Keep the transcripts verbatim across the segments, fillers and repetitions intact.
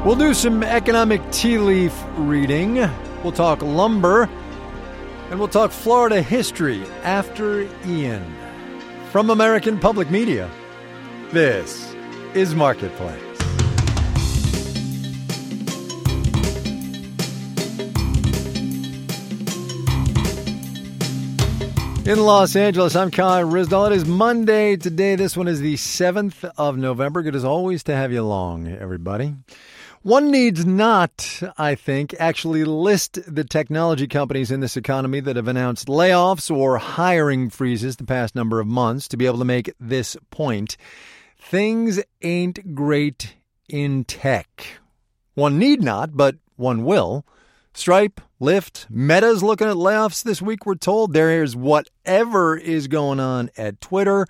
We'll do some economic tea leaf reading. We'll talk lumber. And we'll talk Florida history after Ian. From American Public Media, this is Marketplace. In Los Angeles, I'm Kai Ryssdal. It is Monday today. This one is the seventh of November. Good as always to have you along, everybody. One needs not, I think, actually list the technology companies in this economy that have announced layoffs or hiring freezes the past number of months to be able to make this point. Things ain't great in tech. One need not, but one will. Stripe, Lyft, Meta's looking at layoffs this week, we're told. There's whatever is going on at Twitter.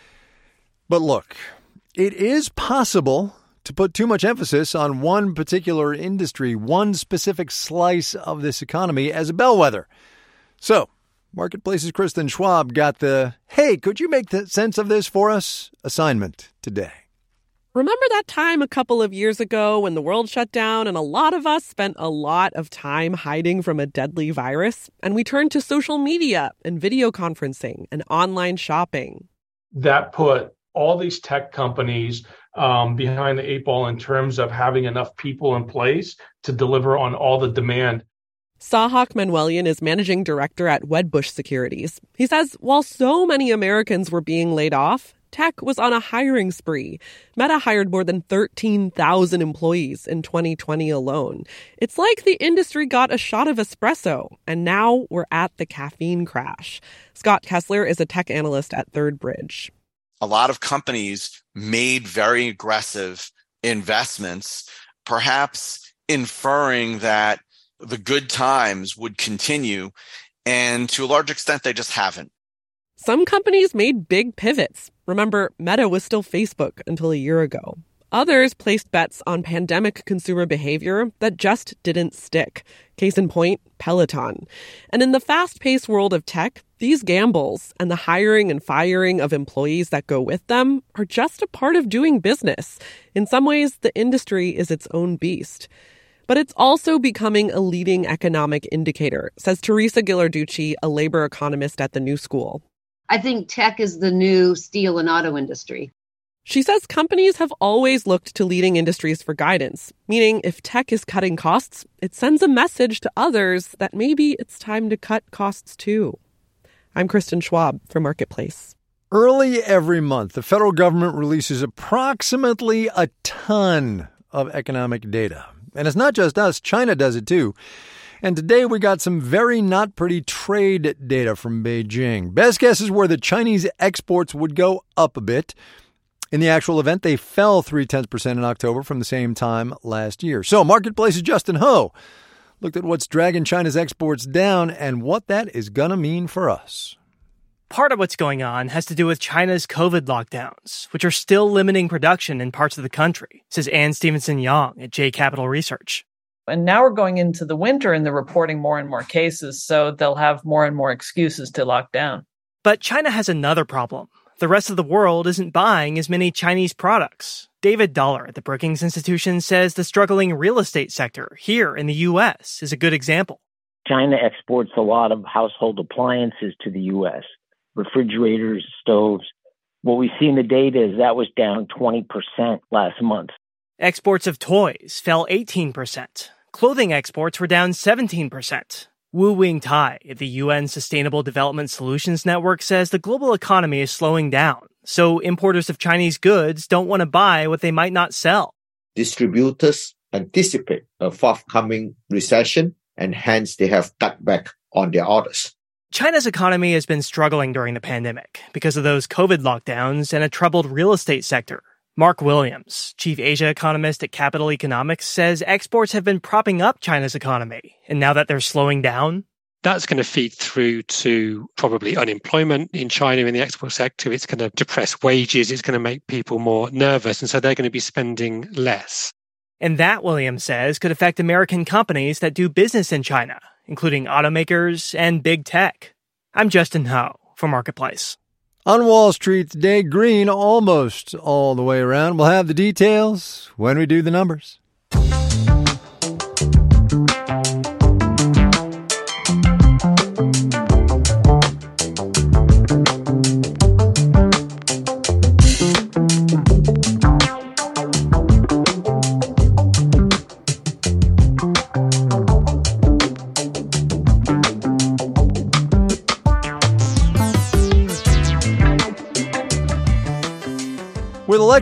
But look, it is possible to put too much emphasis on one particular industry, one specific slice of this economy as a bellwether. So, Marketplace's Kristen Schwab got the, hey, could you make the sense of this for us assignment today. Remember that time a couple of years ago when the world shut down and a lot of us spent a lot of time hiding from a deadly virus? And we turned to social media and video conferencing and online shopping. That put all these tech companies um, behind the eight ball in terms of having enough people in place to deliver on all the demand. Sahak Manuelian is managing director at Wedbush Securities. He says while so many Americans were being laid off, tech was on a hiring spree. Meta hired more than thirteen thousand employees in twenty twenty alone. It's like the industry got a shot of espresso, and now we're at the caffeine crash. Scott Kessler is a tech analyst at Third Bridge. A lot of companies made very aggressive investments, perhaps inferring that the good times would continue, and to a large extent, they just haven't. Some companies made big pivots. Remember, Meta was still Facebook until a year ago. Others placed bets on pandemic consumer behavior that just didn't stick. Case in point, Peloton. And in the fast-paced world of tech, these gambles and the hiring and firing of employees that go with them are just a part of doing business. In some ways, the industry is its own beast. But it's also becoming a leading economic indicator, says Teresa Ghilarducci, a labor economist at the New School. I think tech is the new steel and auto industry. She says companies have always looked to leading industries for guidance, meaning if tech is cutting costs, it sends a message to others that maybe it's time to cut costs too. I'm Kristen Schwab for Marketplace. Early every month, the federal government releases approximately a ton of economic data. And it's not just us, China does it too. And today we got some very not pretty trade data from Beijing. Best guesses were that Chinese exports would go up a bit. In the actual event, they fell three-tenths percent in October from the same time last year. So Marketplace's Justin Ho looked at what's dragging China's exports down and what that is going to mean for us. Part of what's going on has to do with China's COVID lockdowns, which are still limiting production in parts of the country, says Ann Stevenson-Young at J Capital Research. And now we're going into the winter and they're reporting more and more cases, so they'll have more and more excuses to lock down. But China has another problem. The rest of the world isn't buying as many Chinese products. David Dollar at the Brookings Institution says the struggling real estate sector here in the U S is a good example. China exports a lot of household appliances to the U S, refrigerators, stoves. What we see in the data is that was down twenty percent last month. Exports of toys fell eighteen percent. Clothing exports were down seventeen percent. Wu Wing-tai at the U N Sustainable Development Solutions Network says the global economy is slowing down, so importers of Chinese goods don't want to buy what they might not sell. Distributors anticipate a forthcoming recession, and hence they have cut back on their orders. China's economy has been struggling during the pandemic because of those COVID lockdowns and a troubled real estate sector. Mark Williams, chief Asia economist at Capital Economics, says exports have been propping up China's economy. And now that they're slowing down, that's going to feed through to probably unemployment in China in the export sector. It's going to depress wages. It's going to make people more nervous. And so they're going to be spending less. And that, Williams says, could affect American companies that do business in China, including automakers and big tech. I'm Justin Ho for Marketplace. On Wall Street today, green almost all the way around. We'll have the details when we do the numbers.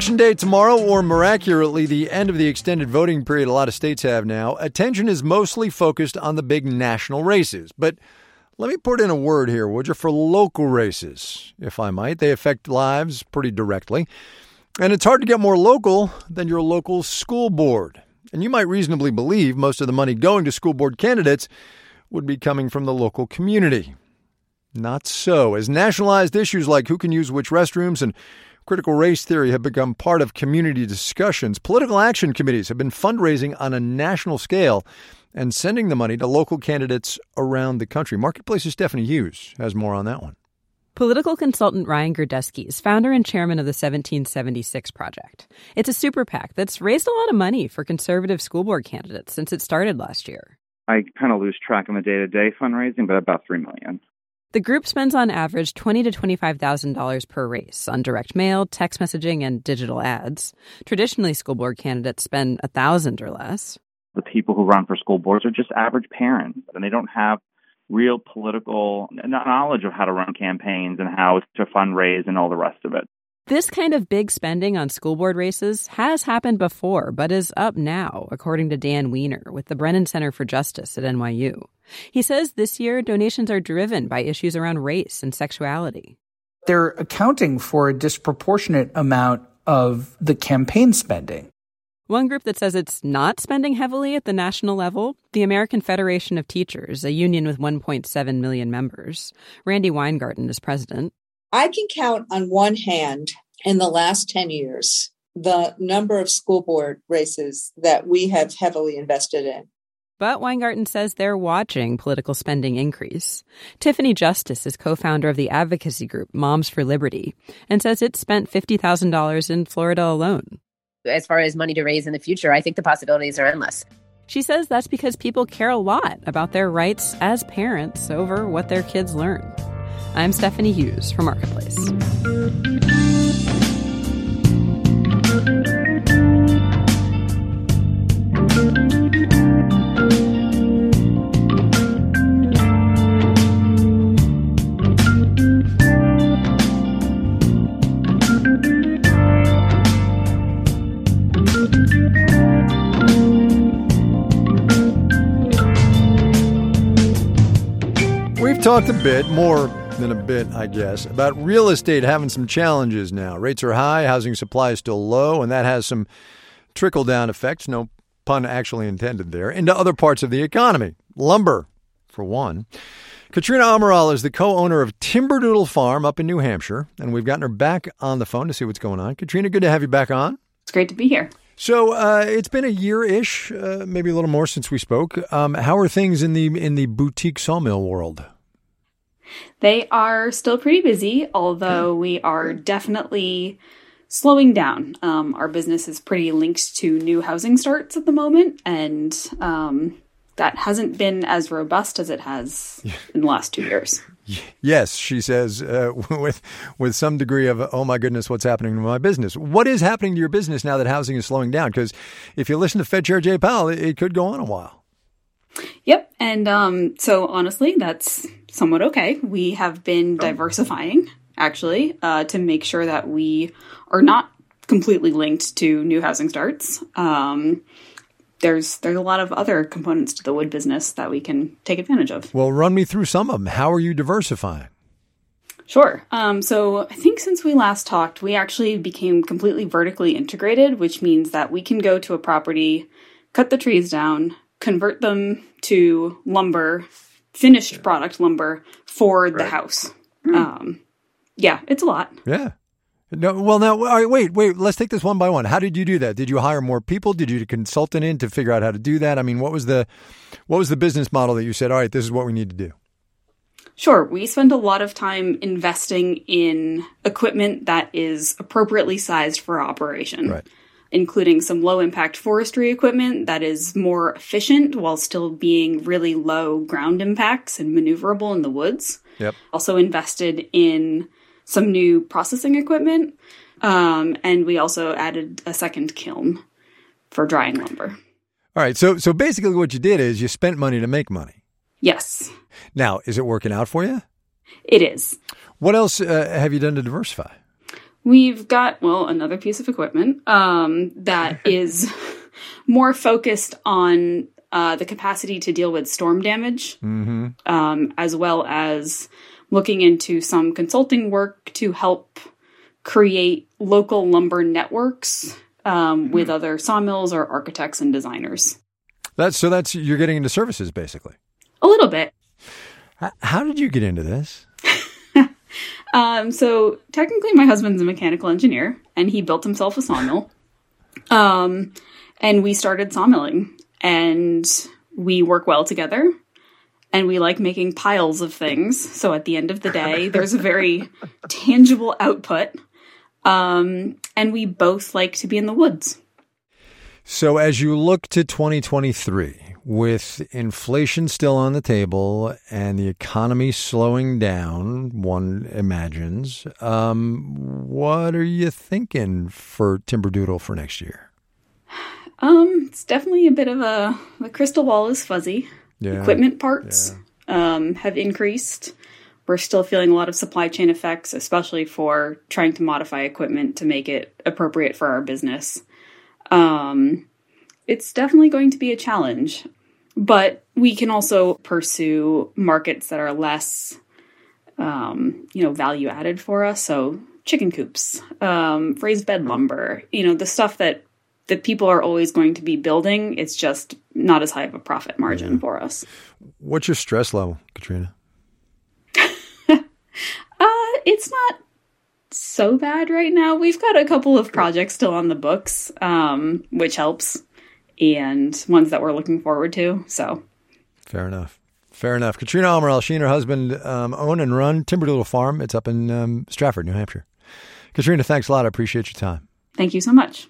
Election day tomorrow, or more accurately, the end of the extended voting period a lot of states have now. Attention is mostly focused on the big national races. But let me put in a word here, would you, for local races, if I might. They affect lives pretty directly. And it's hard to get more local than your local school board. And you might reasonably believe most of the money going to school board candidates would be coming from the local community. Not so, as nationalized issues like who can use which restrooms and critical race theory have become part of community discussions. Political action committees have been fundraising on a national scale and sending the money to local candidates around the country. Marketplace's Stephanie Hughes has more on that one. Political consultant Ryan Gerdesky is founder and chairman of the seventeen seventy-six Project. It's a super PAC that's raised a lot of money for conservative school board candidates since it started last year. I kind of lose track of the day-to-day fundraising, but about three million dollars. The group spends on average twenty thousand to twenty-five thousand dollars per race on direct mail, text messaging, and digital ads. Traditionally, school board candidates spend one thousand dollars or less. The people who run for school boards are just average parents, and they don't have real political knowledge of how to run campaigns and how to fundraise and all the rest of it. This kind of big spending on school board races has happened before, but is up now, according to Dan Weiner with the Brennan Center for Justice at N Y U. He says this year donations are driven by issues around race and sexuality. They're accounting for a disproportionate amount of the campaign spending. One group that says it's not spending heavily at the national level, the American Federation of Teachers, a union with one point seven million members. Randy Weingarten is president. I can count on one hand in the last ten years the number of school board races that we have heavily invested in. But Weingarten says they're watching political spending increase. Tiffany Justice is co-founder of the advocacy group Moms for Liberty and says it spent fifty thousand dollars in Florida alone. As far as money to raise in the future, I think the possibilities are endless. She says that's because people care a lot about their rights as parents over what their kids learn. I'm Stephanie Hughes for Marketplace. We've talked a bit, more than a bit, I guess, about real estate having some challenges now. Rates are high, housing supply is still low, and that has some trickle-down effects, no pun actually intended there, into other parts of the economy. Lumber, for one. Katrina Amaral is the co-owner of Timberdoodle Farm up in New Hampshire, and we've gotten her back on the phone to see what's going on. Katrina, good to have you back on. It's great to be here. So uh, it's been a year-ish, uh, maybe a little more since we spoke. Um, how are things in the in the boutique sawmill world? They are still pretty busy, although we are definitely slowing down. Um, our business is pretty linked to new housing starts at the moment, and um, that hasn't been as robust as it has in the last two years. Yes, she says, uh, with with some degree of, oh my goodness, what's happening to my business? What is happening to your business now that housing is slowing down? Because if you listen to Fed Chair Jay Powell, it, it could go on a while. Yep. And um, so honestly, that's somewhat okay. We have been diversifying, actually, uh, to make sure that we are not completely linked to new housing starts. Um, there's there's a lot of other components to the wood business that we can take advantage of. Well, run me through some of them. How are you diversifying? Sure. Um, so I think since we last talked, we actually became completely vertically integrated, which means that we can go to a property, cut the trees down, convert them to lumber, finished product lumber for the right. house. Mm. Um, yeah, it's a lot. Yeah. No, well, now, all right, wait, wait. Let's take this one by one. How did you do that? Did you hire more people? Did you get a consultant in to figure out how to do that? I mean, what was the what was the business model that you said, all right, this is what we need to do? Sure. We spend a lot of time investing in equipment that is appropriately sized for operation. Right. Including some low-impact forestry equipment that is more efficient while still being really low ground impacts and maneuverable in the woods. Yep. Also invested in some new processing equipment, um, and we also added a second kiln for drying lumber. All right, so so basically what you did is you spent money to make money. Yes. Now, is it working out for you? It is. What else uh, have you done to diversify? We've got, well, another piece of equipment um, that is more focused on uh, the capacity to deal with storm damage, Mm-hmm. um, as well as looking into some consulting work to help create local lumber networks um, with other sawmills or architects and designers. That's so that's you're getting into services basically. A little bit. H- How did you get into this? Um, so technically my husband's a mechanical engineer and he built himself a sawmill. Um, and we started sawmilling and we work well together and we like making piles of things. So at the end of the day, there's a very tangible output. Um, and we both like to be in the woods. So as you look to twenty twenty-three, with inflation still on the table and the economy slowing down, one imagines, um, what are you thinking for Timberdoodle for next year? Um, it's definitely a bit of a, the crystal ball is fuzzy. Yeah. Equipment parts um, have increased. We're still feeling a lot of supply chain effects, especially for trying to modify equipment to make it appropriate for our business. Um, it's definitely going to be a challenge, but we can also pursue markets that are less, um, you know, value added for us. So chicken coops, um, raised bed lumber, you know, the stuff that, that people are always going to be building. It's just not as high of a profit margin Yeah. for us. What's your stress level, Katrina? Uh, it's not so bad right now. We've got a couple of projects still on the books, um, which helps, and ones that we're looking forward to. So, Fair enough. Fair enough. Katrina Amaral, she and her husband um, own and run Timberdoodle Farm. It's up in um, Stratford, New Hampshire. Katrina, thanks a lot. I appreciate your time. thank you so much.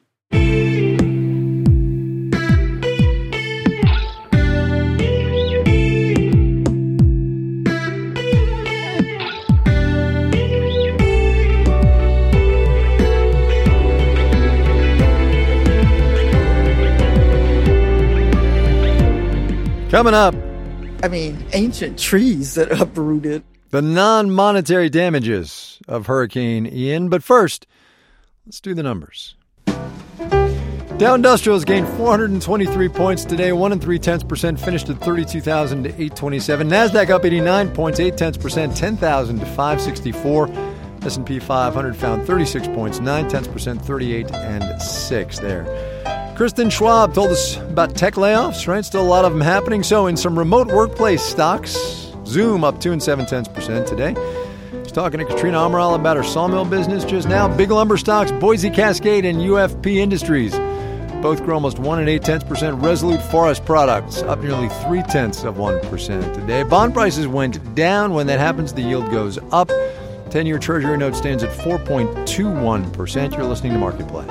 Coming up, I mean, ancient trees that uprooted. the non-monetary damages of Hurricane Ian. But first, let's do the numbers. Dow Industrial has gained four hundred twenty-three points today, one and three tenths percent, finished at thirty-two thousand eight hundred twenty-seven. Nasdaq up eighty-nine points, eight tenths percent, ten thousand five hundred sixty-four. S and P five hundred found thirty-six points, nine tenths percent, thirty-eight and six there. Kristen Schwab told us about tech layoffs, right? Still a lot of them happening. So in some remote workplace stocks, Zoom up two and seven tenths percent today. She's talking to Katrina Amaral about her sawmill business just now. Big lumber stocks, Boise Cascade and U F P Industries. Both grew almost one and eight tenths percent. Resolute Forest Products up nearly three tenths of one percent today. Bond prices went down. When that happens, the yield goes up. ten-year Treasury note stands at four point two one percent. You're listening to Marketplace.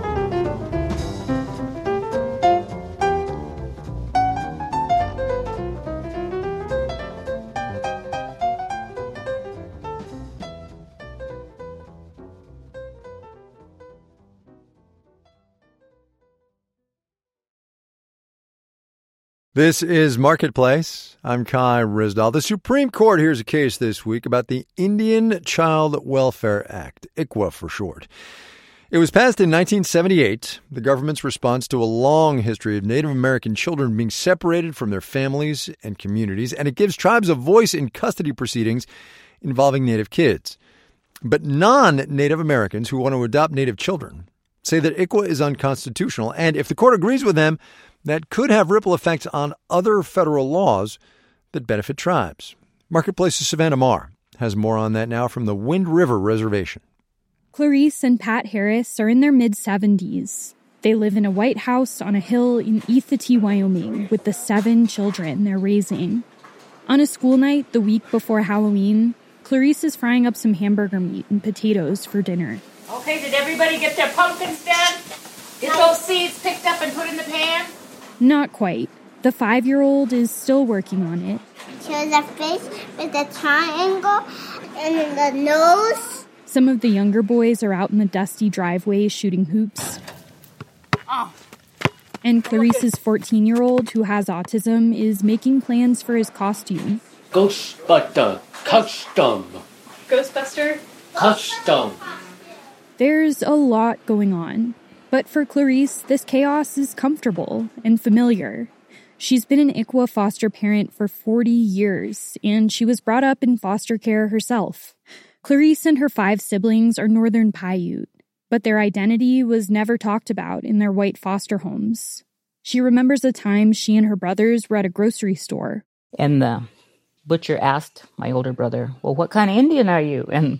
This is Marketplace. I'm Kai Ryssdal. The Supreme Court hears a case this week about the Indian Child Welfare Act, I C W A for short. It was passed in nineteen seventy-eight, the government's response to a long history of Native American children being separated from their families and communities, and it gives tribes a voice in custody proceedings involving Native kids. But non-Native Americans who want to adopt Native children say that I C W A is unconstitutional, and if the court agrees with them, that could have ripple effects on other federal laws that benefit tribes. Marketplace's Savannah Marr has more on that now from the Wind River Reservation. Clarice and Pat Harris are in their mid-seventies. They live in a white house on a hill in Ethatee, Wyoming, with the seven children they're raising. On a school night the week before Halloween, Clarice is frying up some hamburger meat and potatoes for dinner. Okay, did everybody get their pumpkins done? Get those seeds picked up and put in the pan? Not quite. The five-year-old is still working on it. Shows a face with a triangle and the nose. Some of the younger boys are out in the dusty driveway shooting hoops. Oh. And Clarice's fourteen-year-old, who has autism, is making plans for his costume. Ghostbuster, custom. Ghostbuster? Custom. There's a lot going on. But for Clarice, this chaos is comfortable and familiar. She's been an I C W A foster parent for forty years, and she was brought up in foster care herself. Clarice and her five siblings are Northern Paiute, but their identity was never talked about in their white foster homes. She remembers a time she and her brothers were at a grocery store. And the butcher asked my older brother, well, what kind of Indian are you? And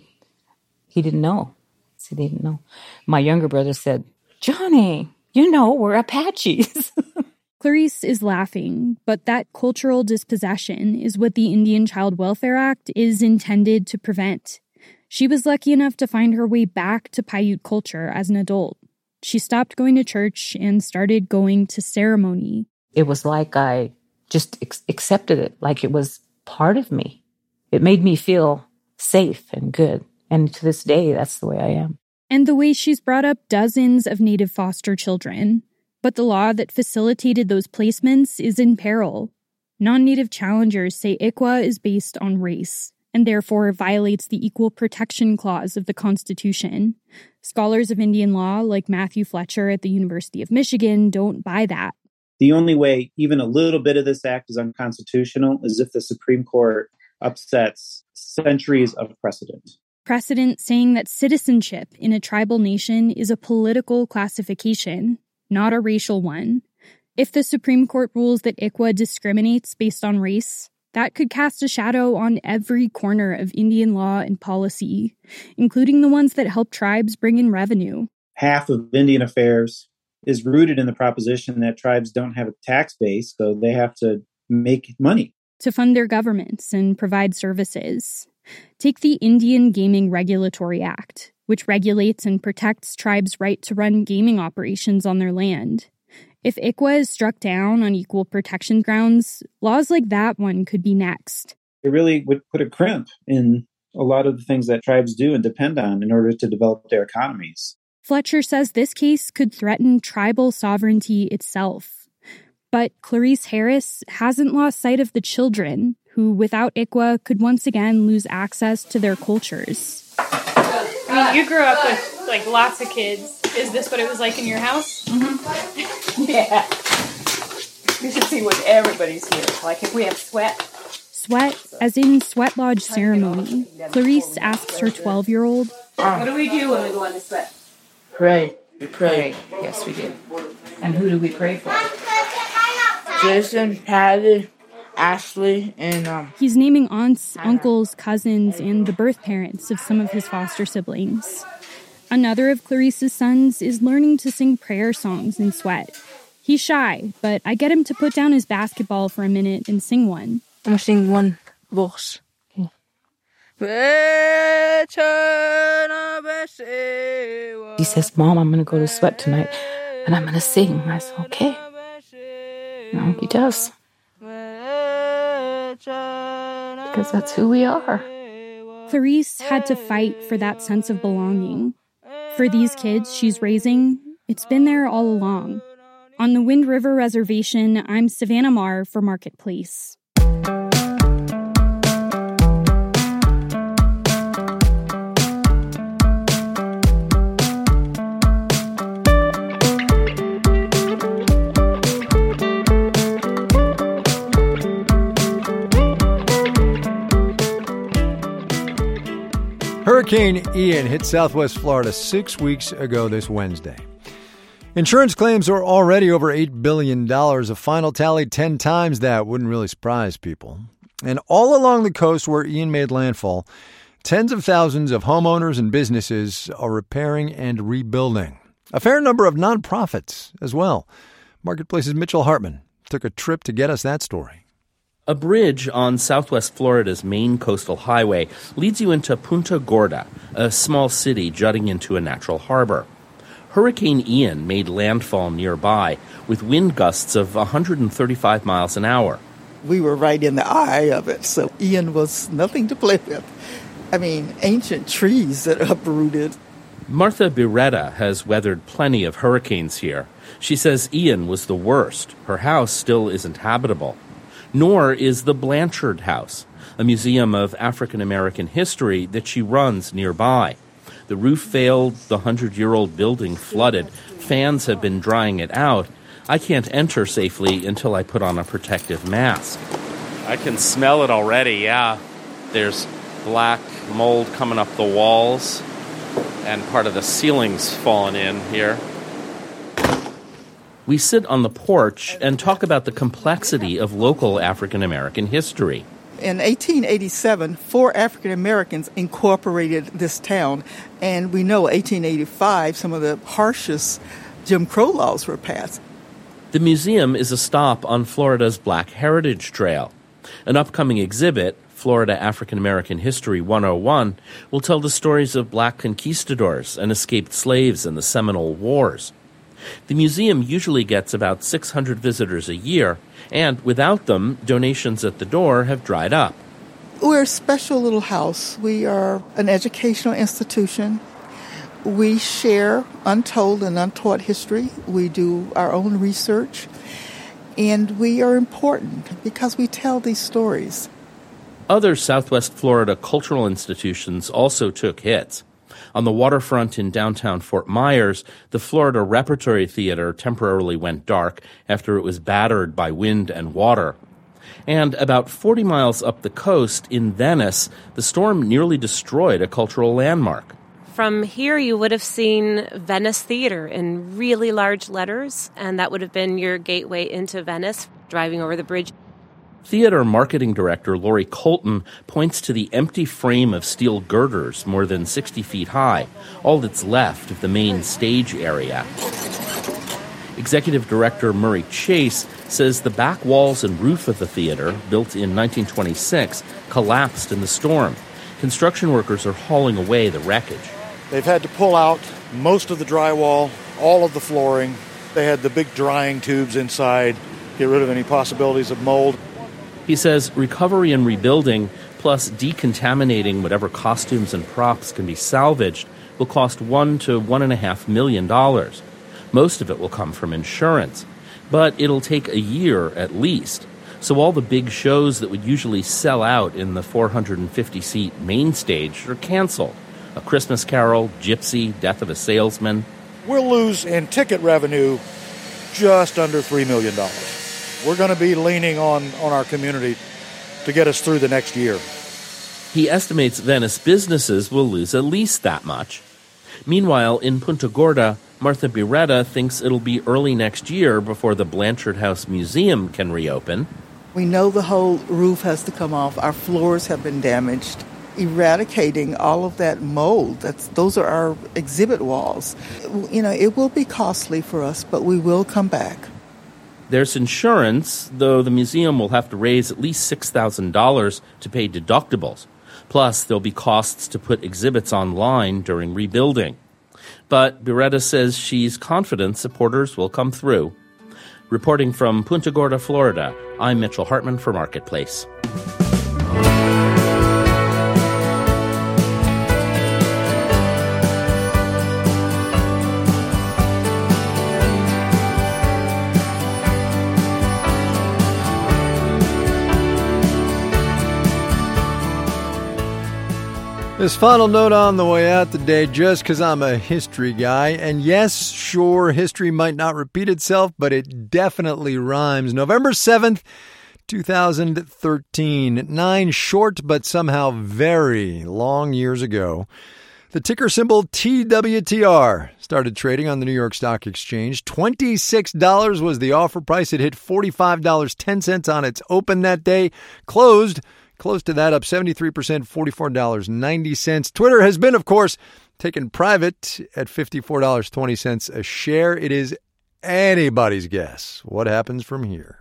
he didn't know. He didn't know. My younger brother said, Johnny, you know, we're Apaches. Clarice is laughing, but that cultural dispossession is what the Indian Child Welfare Act is intended to prevent. She was lucky enough to find her way back to Paiute culture as an adult. She stopped going to church and started going to ceremony. It was like I just ex- accepted it, like it was part of me. It made me feel safe and good. And to this day, that's the way I am. And the way she's brought up dozens of Native foster children. But the law that facilitated those placements is in peril. Non-Native challengers say I C W A is based on race, and therefore violates the Equal Protection Clause of the Constitution. Scholars of Indian law, like Matthew Fletcher at the University of Michigan, don't buy that. The only way even a little bit of this act is unconstitutional is if the Supreme Court upsets centuries of precedent. Precedent saying that citizenship in a tribal nation is a political classification, not a racial one. If the Supreme Court rules that I C W A discriminates based on race, that could cast a shadow on every corner of Indian law and policy, including the ones that help tribes bring in revenue. Half of Indian affairs is rooted in the proposition that tribes don't have a tax base, so they have to make money to fund their governments and provide services. Take the Indian Gaming Regulatory Act, which regulates and protects tribes' right to run gaming operations on their land. If I C W A is struck down on equal protection grounds, laws like that one could be next. It really would put a crimp in a lot of the things that tribes do and depend on in order to develop their economies. Fletcher says this case could threaten tribal sovereignty itself. But Clarice Harris hasn't lost sight of the children, who without I C W A could once again lose access to their cultures. I mean, you grew up with like lots of kids. Is this what it was like in your house? Mm-hmm. Yeah. You should see what everybody's here. Like if we have sweat. Sweat, as in sweat lodge ceremony. Clarice asks her twelve-year-old, What do we do when we go on the sweat? Pray. We pray. pray. Yes, we do. And who do we pray for? Jason, Patty, Ashley, and um. He's naming aunts, uncles, cousins, and the birth parents of some of his foster siblings. Another of Clarice's sons is learning to sing prayer songs in sweat. He's shy, but I get him to put down his basketball for a minute and sing one. I'm gonna sing one verse. He says, Mom, I'm going to go to sweat tonight, and I'm going to sing. I said, okay. No, he does. Because that's who we are. Clarice had to fight for that sense of belonging. For these kids she's raising, it's been there all along. On the Wind River Reservation, I'm Savannah Marr for Marketplace. Hurricane Ian hit Southwest Florida six weeks ago this Wednesday. Insurance claims are already over eight billion dollars. A final tally ten times that wouldn't really surprise people. And all along the coast where Ian made landfall, tens of thousands of homeowners and businesses are repairing and rebuilding. A fair number of nonprofits as well. Marketplace's Mitchell Hartman took a trip to get us that story. A bridge on Southwest Florida's main coastal highway leads you into Punta Gorda, a small city jutting into a natural harbor. Hurricane Ian made landfall nearby with wind gusts of one hundred thirty-five miles an hour. We were right in the eye of it, so Ian was nothing to play with. I mean, ancient trees that uprooted. Martha Biretta has weathered plenty of hurricanes here. She says Ian was the worst. Her house still isn't habitable. Nor is the Blanchard House, a museum of African American history that she runs nearby. The roof failed, the hundred-year-old building flooded. Fans have been drying it out. I can't enter safely until I put on a protective mask. I can smell it already, yeah. There's black mold coming up the walls, and part of the ceiling's fallen in here. We sit on the porch and talk about the complexity of local African American history. In eighteen eighty-seven, four African Americans incorporated this town, and we know eighteen eighty-five, some of the harshest Jim Crow laws were passed. The museum is a stop on Florida's Black Heritage Trail. An upcoming exhibit, Florida African American History one oh one, will tell the stories of black conquistadors and escaped slaves in the Seminole Wars. The museum usually gets about six hundred visitors a year, and without them, donations at the door have dried up. We're a special little house. We are an educational institution. We share untold and untaught history. We do our own research. And we are important because we tell these stories. Other Southwest Florida cultural institutions also took hits. On the waterfront in downtown Fort Myers, the Florida Repertory Theater temporarily went dark after it was battered by wind and water. And about forty miles up the coast in Venice, the storm nearly destroyed a cultural landmark. From here, you would have seen Venice Theater in really large letters, and that would have been your gateway into Venice, driving over the bridge. Theater marketing director Lori Colton points to the empty frame of steel girders more than sixty feet high, all that's left of the main stage area. Executive director Murray Chase says the back walls and roof of the theater, built in nineteen twenty-six, collapsed in the storm. Construction workers are hauling away the wreckage. They've had to pull out most of the drywall, all of the flooring. They had the big drying tubes inside, get rid of any possibilities of mold. He says recovery and rebuilding, plus decontaminating whatever costumes and props can be salvaged, will cost one to one and a half million dollars. Most of it will come from insurance, but it'll take a year at least. So all the big shows that would usually sell out in the four hundred fifty seat main stage are canceled. A Christmas Carol, Gypsy, Death of a Salesman. We'll lose in ticket revenue just under three million dollars. We're going to be leaning on, on our community to get us through the next year. He estimates Venice businesses will lose at least that much. Meanwhile, in Punta Gorda, Martha Biretta thinks it'll be early next year before the Blanchard House Museum can reopen. We know the whole roof has to come off. Our floors have been damaged. Eradicating all of that mold, that's, those are our exhibit walls. You know, it will be costly for us, but we will come back. There's insurance, though the museum will have to raise at least six thousand dollars to pay deductibles. Plus, there'll be costs to put exhibits online during rebuilding. But Biretta says she's confident supporters will come through. Reporting from Punta Gorda, Florida, I'm Mitchell Hartman for Marketplace. This final note on the way out today, just because I'm a history guy, and yes, sure, history might not repeat itself, but it definitely rhymes. November seventh, two thousand thirteen, nine short but somehow very long years ago, the ticker symbol T W T R started trading on the New York Stock Exchange. twenty-six dollars was the offer price. It hit forty-five dollars and ten cents on its open that day, closed close to that, up seventy-three percent, forty-four dollars and ninety cents. Twitter has been, of course, taken private at fifty-four dollars and twenty cents a share. It is anybody's guess what happens from here.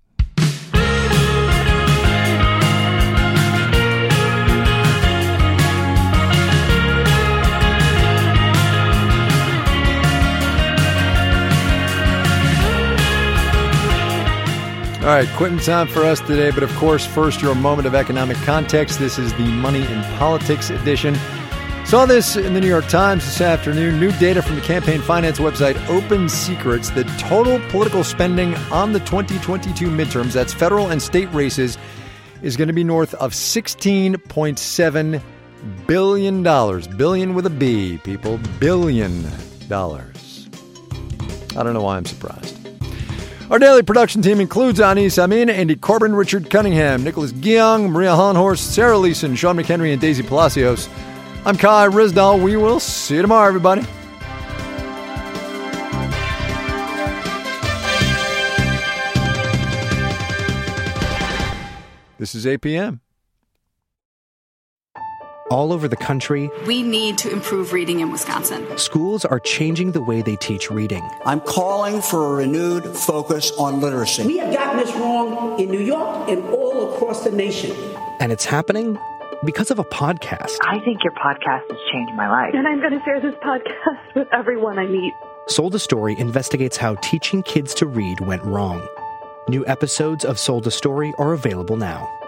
All right, quitting time for us today, but of course, first, your moment of economic context. This is the Money in Politics edition. Saw this in the New York Times this afternoon. New data from the campaign finance website Open Secrets. The total political spending on the twenty twenty-two midterms, that's federal and state races, is going to be north of sixteen point seven billion dollars. Billion with a B, people. Billion dollars. I don't know why I'm surprised. Our daily production team includes Anis Amin, Andy Corbin, Richard Cunningham, Nicholas Giang, Maria Honhorst, Sarah Leeson, Sean McHenry, and Daisy Palacios. I'm Kai Ryssdal. We will see you tomorrow, everybody. This is A P M. All over the country, we need to improve reading in Wisconsin. Schools are changing the way they teach reading. I'm calling for a renewed focus on literacy. We have gotten this wrong in New York and all across the nation. And it's happening because of a podcast. I think your podcast has changed my life. And I'm going to share this podcast with everyone I meet. Sold a Story investigates how teaching kids to read went wrong. New episodes of Sold a Story are available now.